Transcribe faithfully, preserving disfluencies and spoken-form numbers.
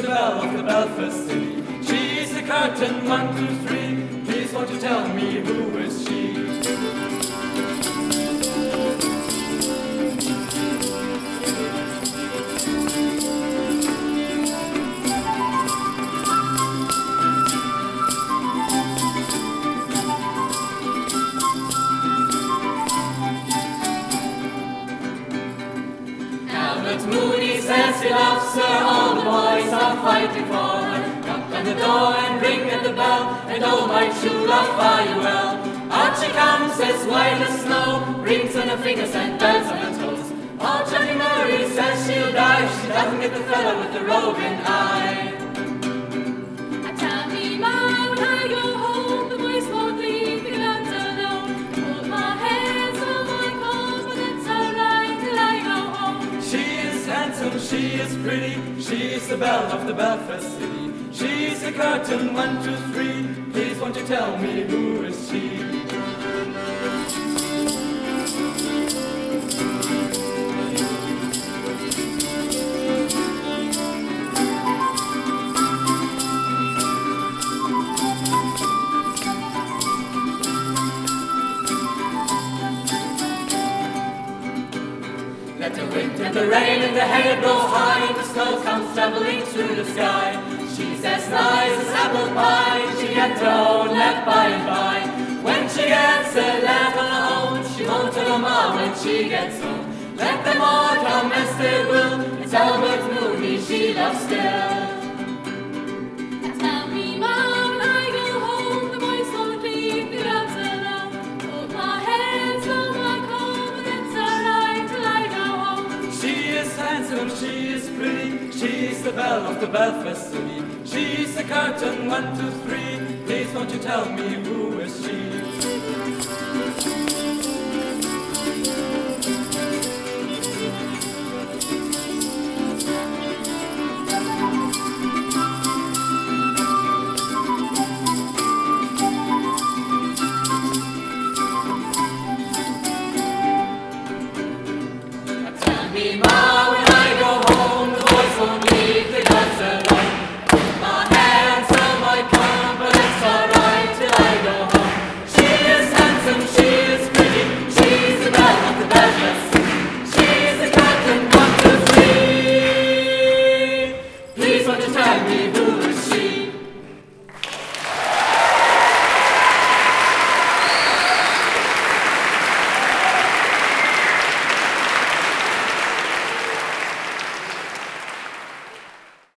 belle of the Belfast city. She's the curtain, one, two, three. Please won't you tell me who is she? Albert Mooney says he loves her, all the boys are fighting for her. Knock on the door and ring at the bell, and oh my true love, fare you well. Out she comes as white as snow, rings on her fingers and bells on her toes. Oh, Johnny Murray says she'll die if she doesn't get the fella with the roving eye. I tell me, Ma, when I go home, the boys won't leave the guns alone. Hold my hands on my clothes, but it's alright till I go home. She is handsome, she is pretty, she is the belle of the Belfast city. She's the curtain, one, two, three. Please won't you tell me who is she? Let the wind and the rain and the hail blow high, and the snow comes traveling through the sky. She's as nice as apple pie, she gets her own left by and by. When she gets a laugh on her own, she won't tell her ma when she gets home. Let them all come as they will, it's Albert Mooney she loves still. Tell me, Ma, when I go home, the boys won't leave the guns alone. Hold my hands on my coat, but it's alright till I go home. She is handsome, she is pretty, she's the belle of the Belfast city. She's the curtain, one, two, three. Please won't you tell me who is she?